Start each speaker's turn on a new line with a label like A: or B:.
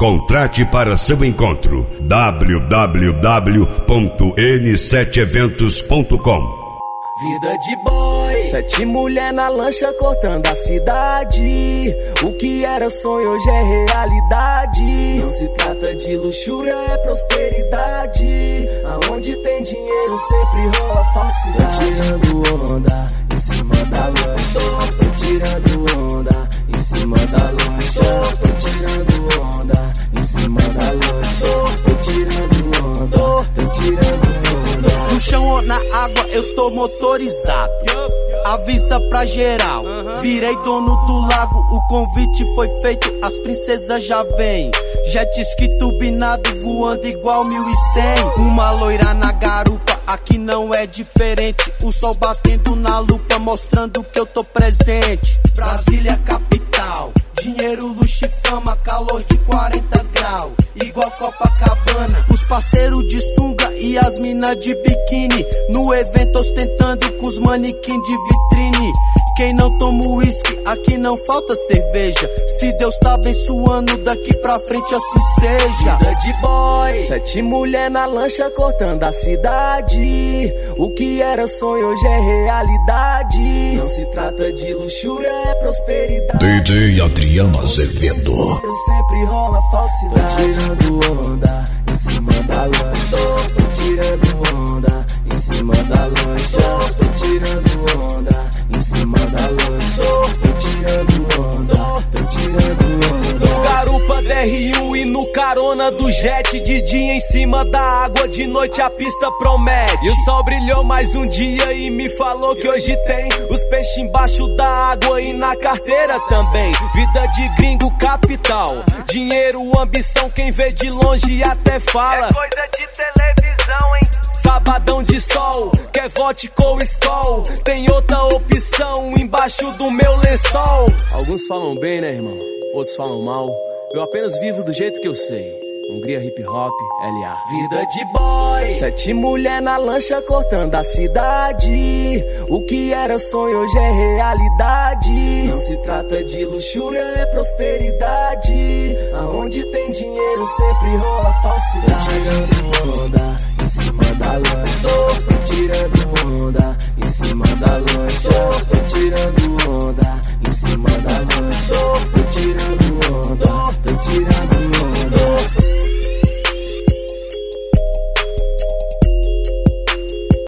A: Contrate para seu encontro www.n7eventos.com.
B: Vida de boy, 7 mulher na lancha cortando a cidade. O que era sonho hoje é realidade. Não se trata de luxúria, é prosperidade. Aonde tem dinheiro sempre rola falsidade. Tô tirando onda em cima da lancha. Tô tirando onda em cima da lancha. Tô tirando onda em cima da lancha. Tô tirando onda, tô tirando onda.
C: No chão ou na água eu tô motorizado. Avisa pra geral, virei dono do lago. O convite foi feito, as princesas já vêm. Jet ski turbinado voando igual 1100. Uma loira na garupa, aqui não é diferente. O sol batendo na lupa, mostrando que eu tô presente. Brasília capital, dinheiro, luxo e fama, calor de 40 graus, igual Copacabana. Os parceiros de sunga e as minas de biquíni, no evento ostentando com os manequins de vitrine. Quem não toma uísque, aqui não falta cerveja. Se Deus tá abençoando, daqui pra frente assim seja.
B: Vida de boy, 7 mulher na lancha cortando a cidade. O que era sonho hoje é realidade. Não se trata de luxúria, é prosperidade.
D: DJ Adriano Azevedo.
B: Eu sempre rola falsidade. Tô tirando onda em cima da lancha. Tô tirando onda em cima da lancha. Tô tirando onda em cima da lancha. Tô tirando onda, tô tirando onda. No garupa DR1 e no carona do jet. De dia em cima da água, de noite a pista promete. E o sol brilhou mais um dia e me falou que hoje tem os peixes embaixo da água e na carteira também. Vida de gringo capital, dinheiro, ambição, quem vê de longe até fala.
E: É coisa de televisão, hein?
B: Sabadão de sol, quer vodka ou Skol? Tem outra opção embaixo do meu lençol. Alguns falam bem, né, irmão? Outros falam mal. Eu apenas vivo do jeito que eu sei. Hungria hip hop, LA. Vida de boy, 7 mulher na lancha cortando a cidade. O que era sonho hoje é realidade. Não se trata de luxúria, é prosperidade. Aonde tem dinheiro sempre rola falsidade. Tô tirando onda em cima da lancha. Tô tirando onda em cima da lancha. Tô tirando onda em cima da lancha. Tô tirando onda, tô tirando onda.